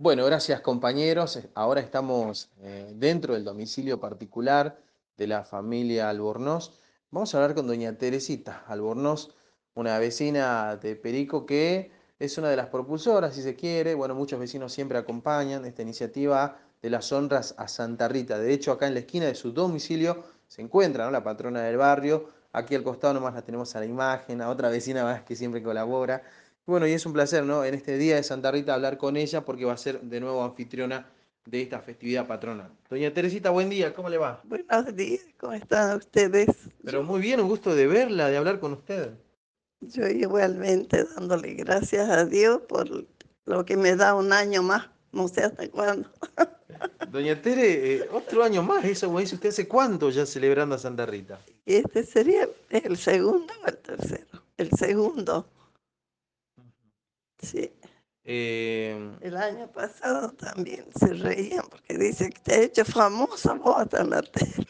Bueno, gracias compañeros. Ahora estamos dentro del domicilio particular de la familia Albornoz. Vamos a hablar con doña Teresita Albornoz, una vecina de Perico que es una de las propulsoras, si se quiere. Bueno, muchos vecinos siempre acompañan esta iniciativa de las honras a Santa Rita. De hecho, acá en la esquina de su domicilio se encuentra, ¿no?, la patrona del barrio. Aquí al costado nomás la tenemos a la imagen, a otra vecina más que siempre colabora. Bueno, y es un placer, ¿no?, en este día de Santa Rita hablar con ella porque va a ser de nuevo anfitriona de esta festividad patronal. Doña Teresita, buen día, ¿cómo le va? Buenos días, ¿cómo están ustedes? Pero muy bien, un gusto de verla, de hablar con usted. Yo igualmente dándole gracias a Dios por lo que me da un año más, no sé hasta cuándo. Doña Tere, otro año más, eso me dice usted, ¿hace cuánto ya celebrando a Santa Rita? Y este sería el segundo o el tercero. El segundo, sí. Eh, El año pasado también se reían porque dice que te ha hecho famosa vos hasta en la tele.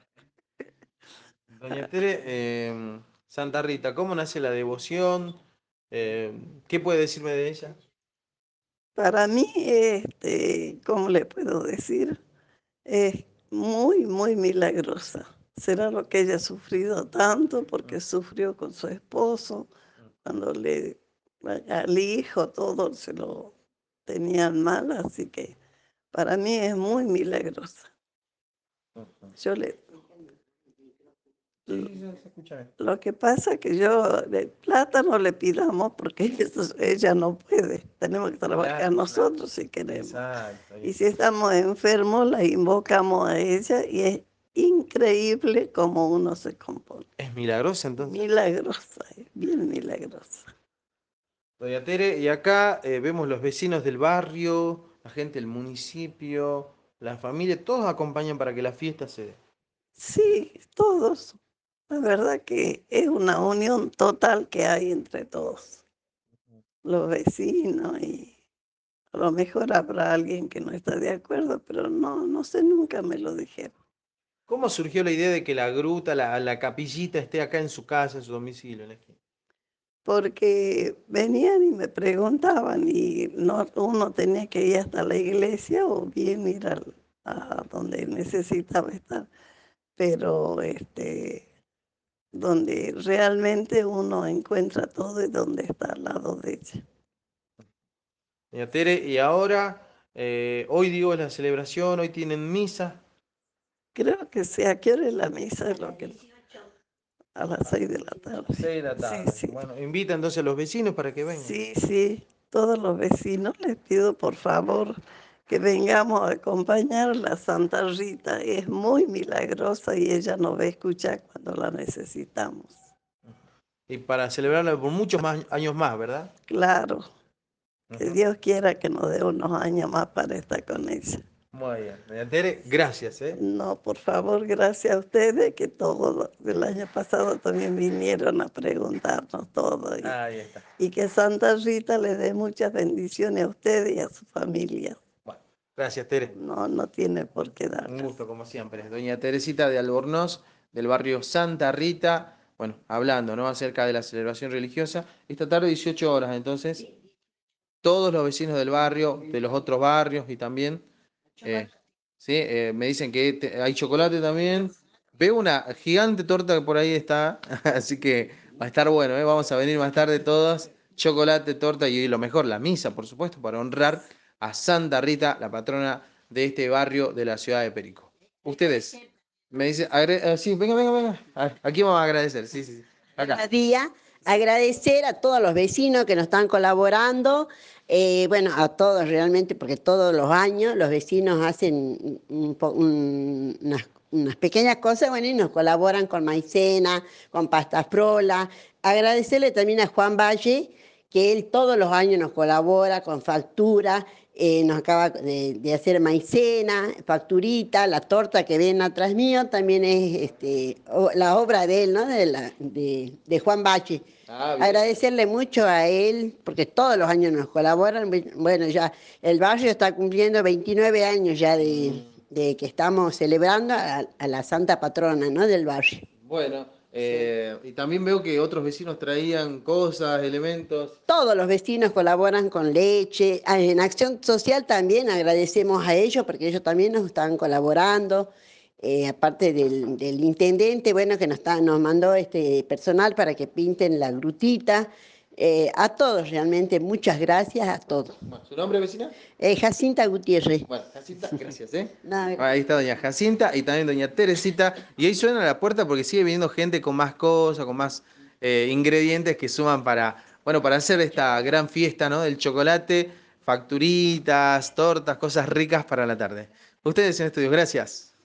Doña Tere, Santa Rita, ¿cómo nace la devoción? ¿Qué puede decirme de ella? Para mí, ¿cómo le puedo decir? Es muy, muy milagrosa. Será lo que ella ha sufrido tanto porque sufrió con su esposo, cuando al hijo todo se lo tenían mal, así que para mí es muy milagrosa. Yo le, Sí, sí, sí, se escucha bien. lo que pasa es que yo de plata no le pidamos porque ella no puede. Tenemos que trabajar Claro, nosotros si queremos. exacto, ahí Y si está. estamos enfermos, la invocamos a ella y es increíble cómo uno se compone. ¿Es milagrosa entonces? Milagrosa, bien milagrosa. Doña Tere, y acá vemos los vecinos del barrio, la gente del municipio, la familia, todos acompañan para que la fiesta se dé. Sí, todos. La verdad que es una unión total que hay entre todos, los vecinos y a lo mejor habrá alguien que no está de acuerdo, pero no, no sé, nunca me lo dijeron. ¿Cómo surgió la idea de que la gruta, la capillita esté acá en su casa, en su domicilio, en la esquina? Porque venían y me preguntaban y no, uno tenía que ir hasta la iglesia o bien ir a donde necesitaba estar, pero donde realmente uno encuentra todo y donde está al lado de ella. Doña Tere, y ahora, hoy digo es la celebración, hoy tienen misa. Creo que sí, ¿a qué hora es la misa? Es lo que, a las 6 de la tarde. 6 de la tarde. Sí, sí. Bueno, invita entonces a los vecinos para que vengan. Sí, sí, todos los vecinos les pido por favor que vengamos a acompañar a la Santa Rita. Es muy milagrosa y ella nos va a escuchar cuando la necesitamos. Y para celebrarla por muchos más años más, ¿verdad? Claro, que Ujú. Dios quiera que nos dé unos años más para estar con ella. Muy bien. Doña Tere, gracias, ¿eh? No, por favor, gracias a ustedes que todo el año pasado también vinieron a preguntarnos todo Ahí está. y que Santa Rita les dé muchas bendiciones a ustedes y a su familia. Bueno, gracias, Tere. No, no tiene por qué Un darlas. gusto, como siempre. Doña Teresita de Albornoz, del barrio Santa Rita, bueno, hablando, ¿no?, acerca de la celebración religiosa. Esta tarde, 18 horas, entonces, todos los vecinos del barrio, de los otros barrios y también, eh, sí, me dicen que hay chocolate también. Veo una gigante torta que por ahí está, así que va a estar bueno, ¿eh? Vamos a venir más tarde todos. Chocolate, torta y lo mejor, la misa, por supuesto, para honrar a Santa Rita, la patrona de este barrio de la ciudad de Perico. Ustedes, me dicen, sí, venga, venga, venga. Aquí vamos a agradecer, sí, sí, sí. Acá. Buenos días. Agradecer a todos los vecinos que nos están colaborando, bueno, a todos realmente, porque todos los años los vecinos hacen unas pequeñas cosas, bueno, y nos colaboran con maicena, con pastas frola. Agradecerle también a Juan Valle, que él todos los años nos colabora con factura, nos acaba de hacer maicena, facturita, la torta que ven atrás mío también es la obra de él, ¿no? De Juan Bache. Ah, bien. Agradecerle mucho a él, porque todos los años nos colaboran. Bueno, ya el barrio está cumpliendo 29 años ya de que estamos celebrando a la santa patrona, ¿no?, del barrio. Bueno, Y también veo que otros vecinos traían cosas, elementos. Todos los vecinos colaboran con leche. En Acción Social también agradecemos a ellos porque ellos también nos están colaborando. Aparte del intendente, bueno, que nos mandó este personal para que pinten la grutita. A todos realmente, muchas gracias a todos. Bueno, ¿su nombre, vecina? Jacinta Gutiérrez. Bueno, Jacinta, gracias, Nada, Ahí está doña Jacinta y también doña Teresita. Y ahí suena la puerta porque sigue viniendo gente con más cosas, con más ingredientes que suman para, bueno, para hacer esta gran fiesta, ¿no? Del chocolate, facturitas, tortas, cosas ricas para la tarde. Ustedes en estudios, gracias.